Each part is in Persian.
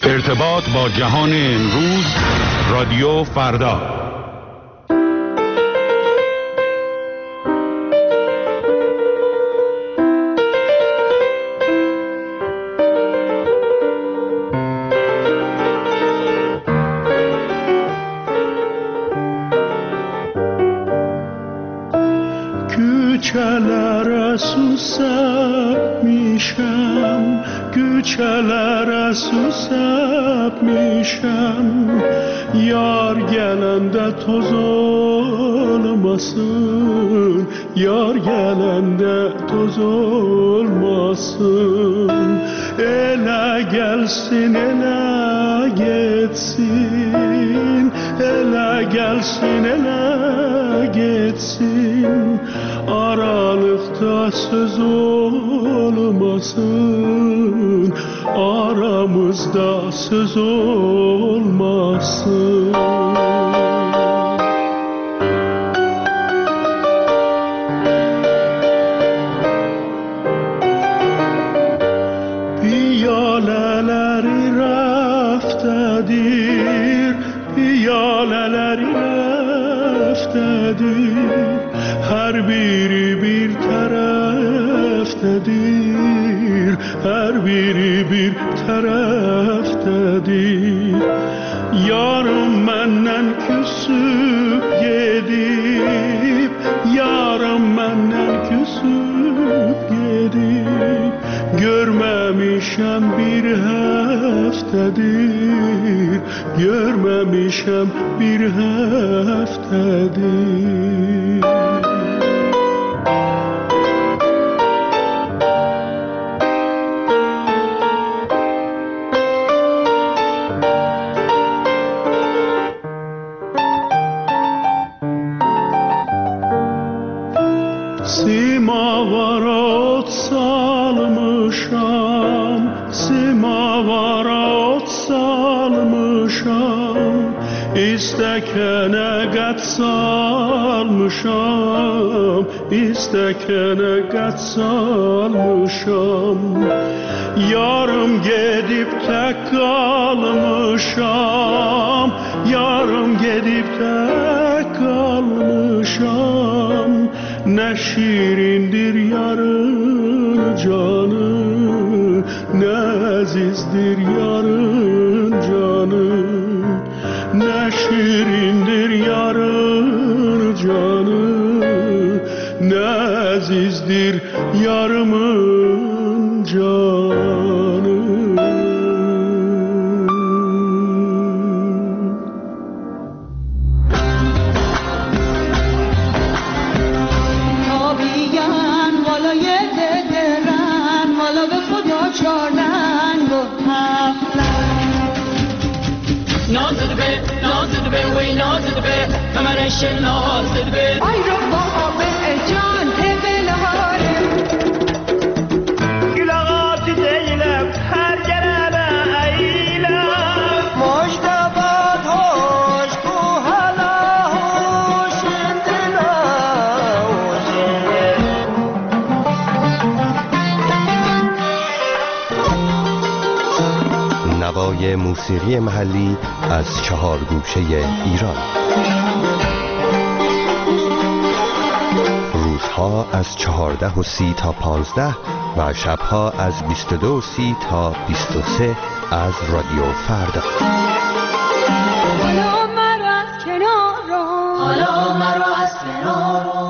ارتباط با جهان امروز، رادیو فردا. Güçelere susapmışam, güçelere susapmışam. Yar gelende toz olmasın, yar gelende toz olmasın. Ele gelsin, ele geçsin, ele gelsin, ele geçsin. Aralıkta söz olmasın, aramızda söz olmasın. Piyaleleri raftedir, piyaleleri raftedir. Her biri bir taraftadır, her biri bir taraftadır. Yarım menden küsüp gidip, yarım menden küsüp gidip. Görmemişem bir haftadır, görmemişem bir haftadır. Simavara ot salmışam, simavara ot salmışam. İstekene qət salmışam, istekene qət salmışam. Yarım gedib tək qalmışam, yarım gedib tək qalmışam. Ne şirindir yarın canı, ne azizdir yarın canı. Ne şirindir yarın canı, ne azizdir yarımın canı. Ay Rabba be can tevelharim. Gülağatı değilim her gelene eylem. Mojdabat hoş bu hala hoş indila hoş. نوای موسیقی محلی از 4 گوشه ایران. روزها از 14:30 تا 15 و شبها از 22:30 تا 23 از رادیو فردا. حالا مرا از کنار رو، حالا مرا از کنار رو.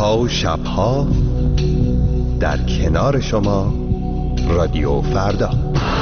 روزها و شبها در کنار شما رادیو فردا.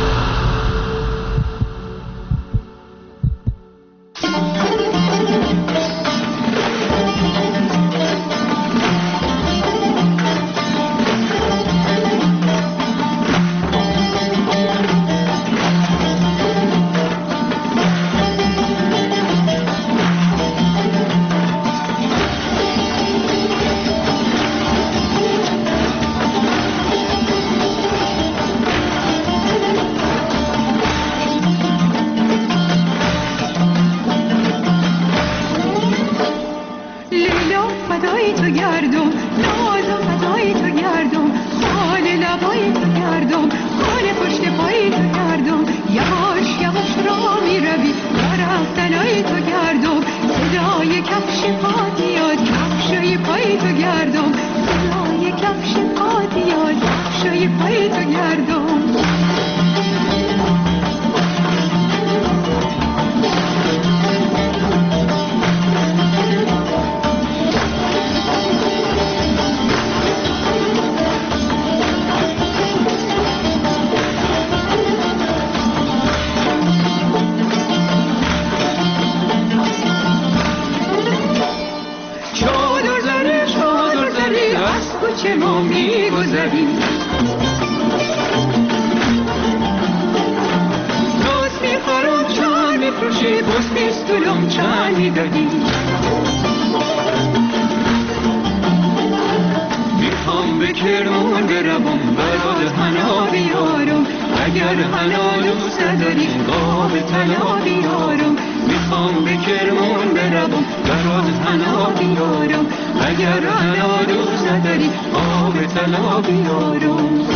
میخوام به کرمان بروم برات حنا بیارم، اگر حنا دوست نداری آب طلا بیارم. میخوام به کرمان بروم برات حنا بیارم، اگر حنا دوست نداری آب طلا بیارم.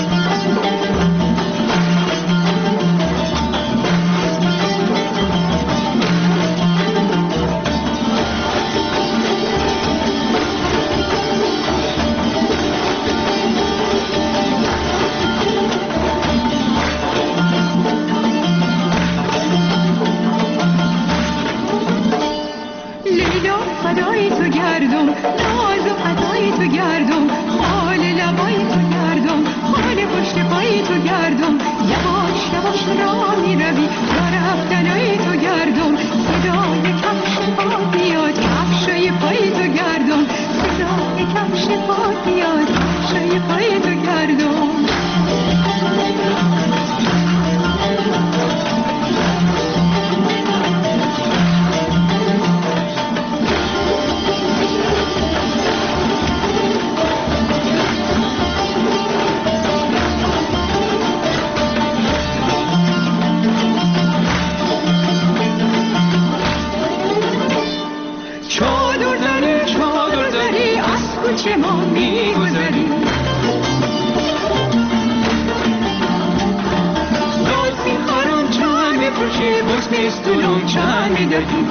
فدای تو گردم، ناز و فدای تو گردم، خال لبای تو گردم، خال پشت پای تو گردم. یواش یواش راه میروی راه رفتنای تو گردم، صدای کفش پا بیاد کفشای پای تو گردم، صدای کفش پا بیاد کفشای پای تو گردم. چه ما میگذاریم دوست میخوارم چند میفروشی بوس میستولم چند میدهیم.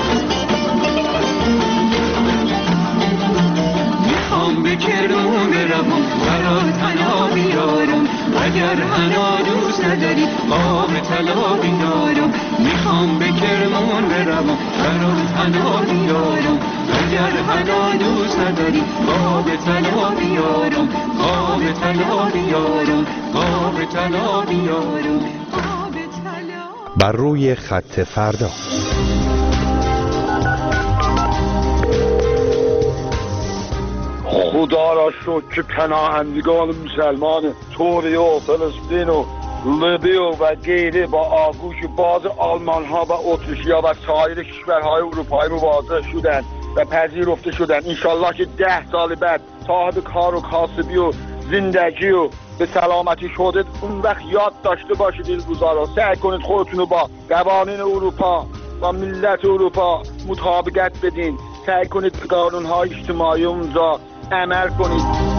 میخوام به کرمان بروم برات حنا بیارم، اگر حنا دوست نداری آب طلا بیارم. میخوام به کرمان بروم برات حنا بیارم، اگر حنا دوست نداری آب طلا بیارم، آب طلا بیارم، آب طلا بیارم، آب طلا. بر روی خط فردا. خدا را شکر که پناهندگان مسلمان سوریه و فلسطین و لیبی و غیره با آغوش باز آلمان ها و اتریشیا و سایر کشورهای اروپایی مواجه شدند و پذیرفته شدند. انشالله که 10 سال بعد صاحب کار و کاسبی و زندگی و به سلامتی شدید، اون وقت یاد داشته باشید این روزا را. سعی کنید خودتون رو با قوانین اروپا و ملت اروپا مطابقت بدین. سعی کنید به قانون‌های اجتماعی اونجا عمل کنید.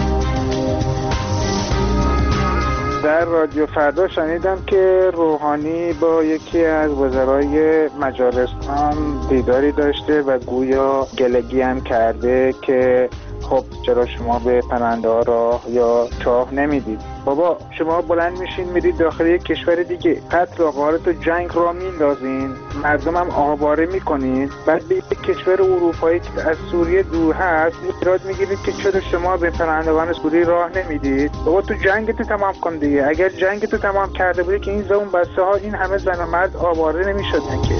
در رادیو فردا شنیدم که روحانی با یکی از وزرای مجارستان دیداری داشته و گویا گلگی هم کرده که خب چرا شما به پناهنده ها راه یا چاه نمیدید؟ بابا شما بلند میشین میرید داخل یک کشور دیگه، قتل و غارت و جنگ را میندازین، مردم هم آواره میکنین، بعد به یک کشور اروپایی که از سوریه دور هست ایراد میگیرید که چرا شما به پناهندگان سوری راه نمیدید؟ بابا تو جنگتو تمام کن دیگه. اگر جنگتو تمام کرده بودی که این زون بسته ها این همه زن و مرد آواره نمیشدن که.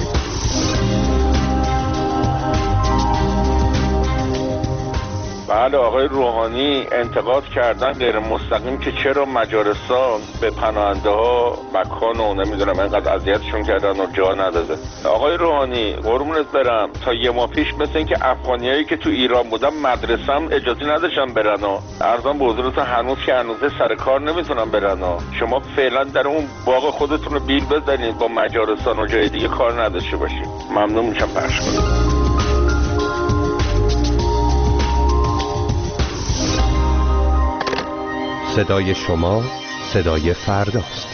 بله آقای روحانی انتقاد کردن غیر مستقیم که چرا مجارستان به پناهنده ها مکان و نمیدونم اینقدر اذیتشون کردن و جا نداده. آقای روحانی قربونت برم تا یه ماه پیش مثل این که افغانیایی که تو ایران بودن مدرسه هم اجازه نداشتن برن و ارزان به حضورتون هنوز که هنوزه سر کار نمیتونن برن و شما فعلا در اون باغ خودتون رو بیل بزنید با مجارستان و جای دیگه کار نداشته باشید. ممنون میشم پخش کنید. صدای شما صدای فرداست.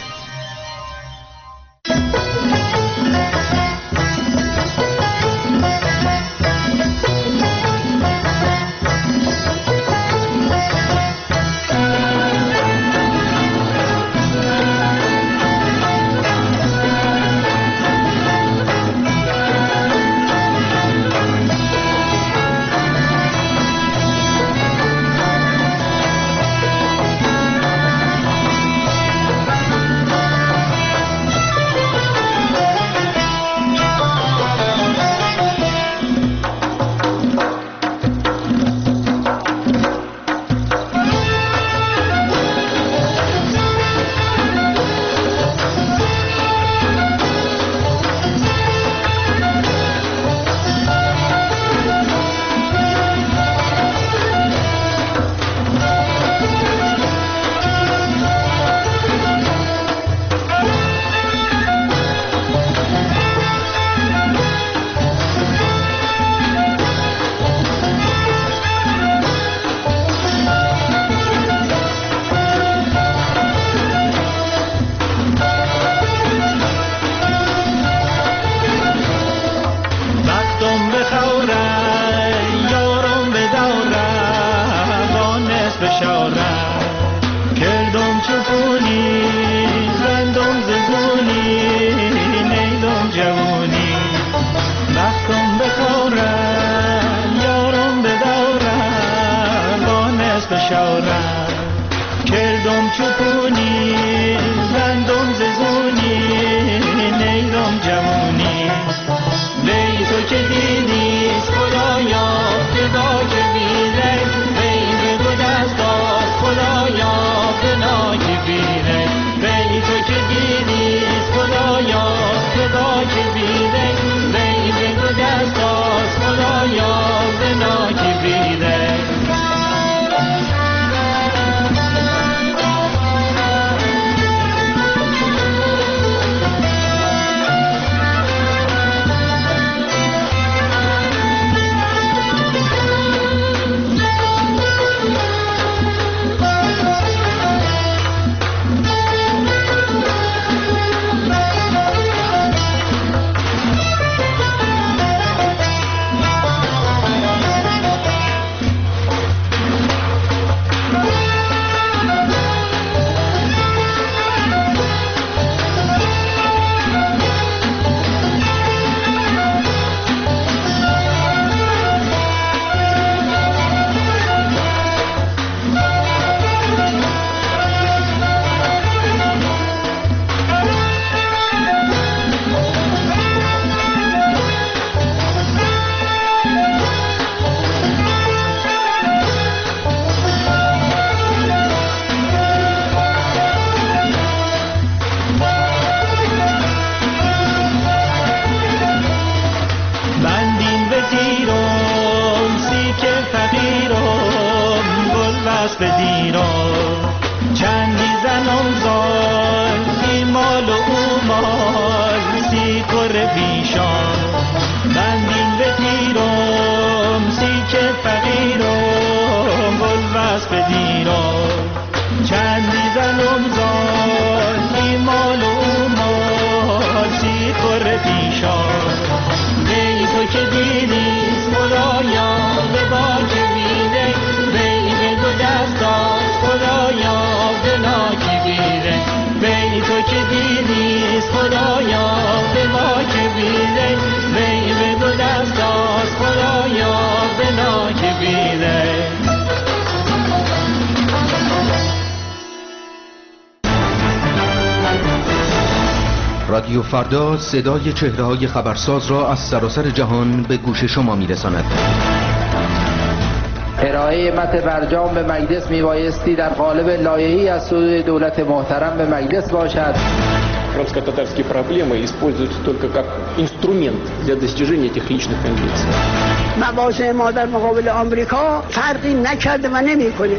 خدایا به ما که بیره وی به دو دست شیرینه. رادیو فردا صدای چهره‌های خبرساز را از سراسر جهان به گوش شما می‌رساند. ارائه متن برجام به مجلس میبایستی در قالب لایحه‌ای از سوی دولت محترم به مجلس باشد. Крымско-татарские проблемы используются только как инструмент для достижения этих личных амбиций. مواضع ما در مقابل آمریکا فرقی نکرده و نمی‌کنه.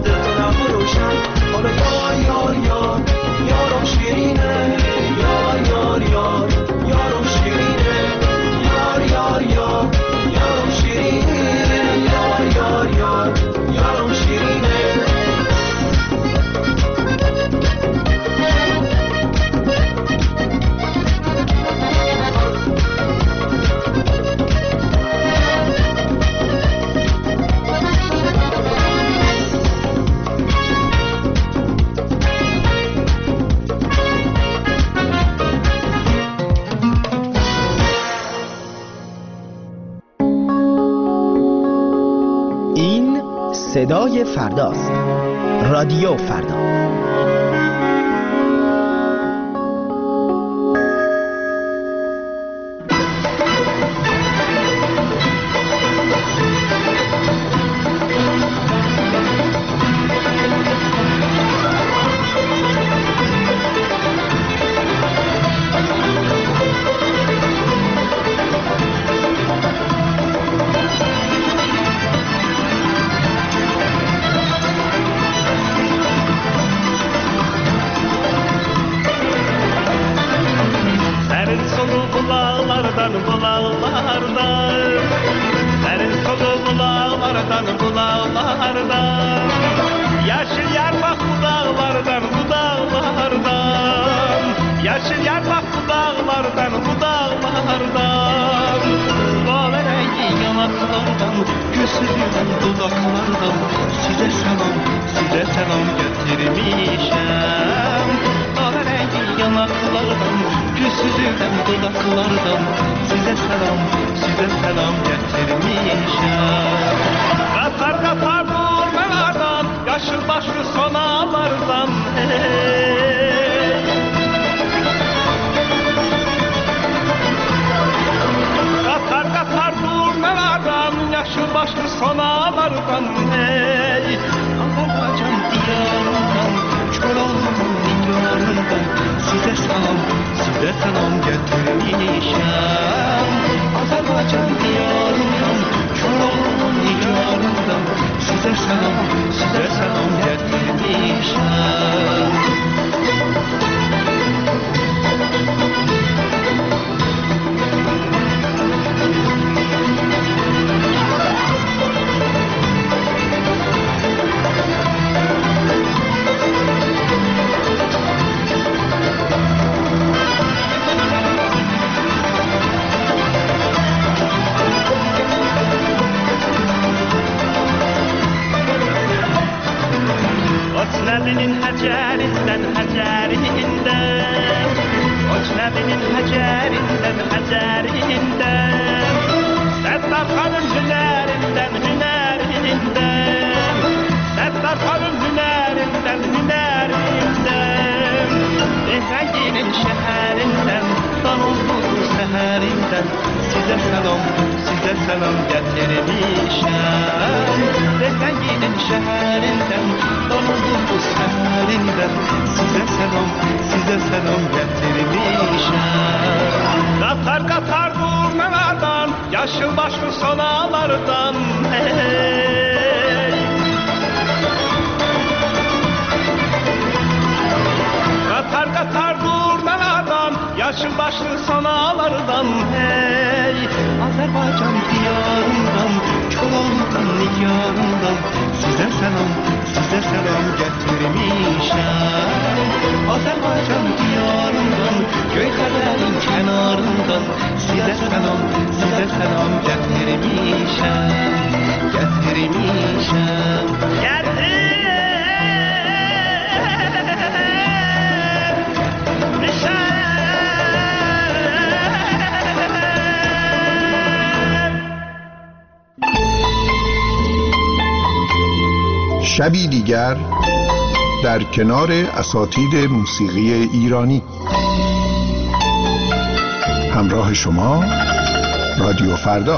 حالا یار یار یار یارم شیرینه یار صدای فرداست. رادیو فردا. شبی دیگر در کنار اساتید موسیقی ایرانی. همراه شما رادیو فردا.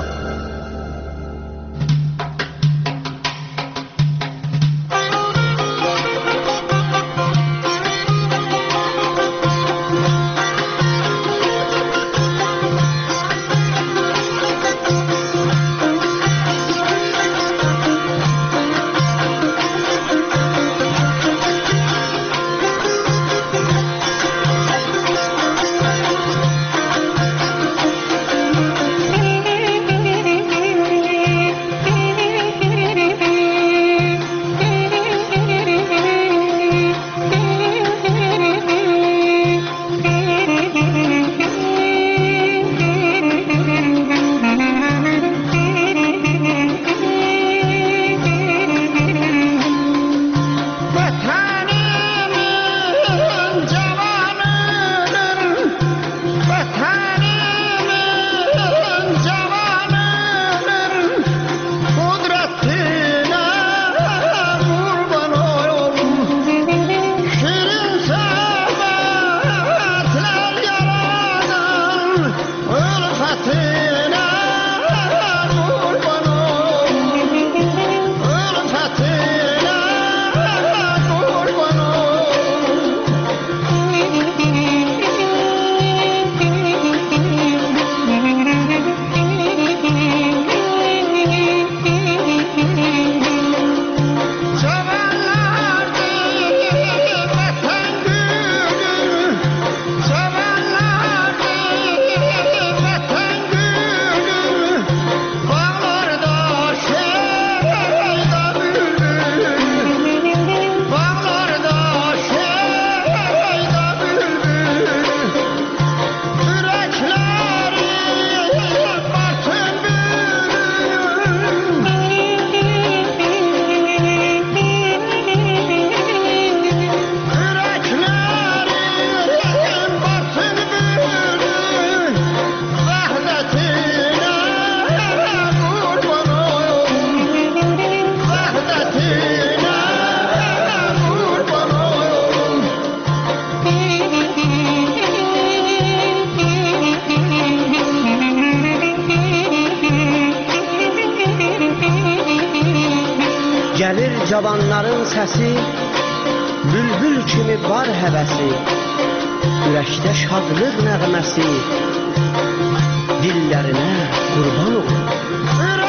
Gəlir cavanların səsi, bülbül kimi var həvəsi, ürəkdə şadlıq nəğməsi, dillərinə qurban olur.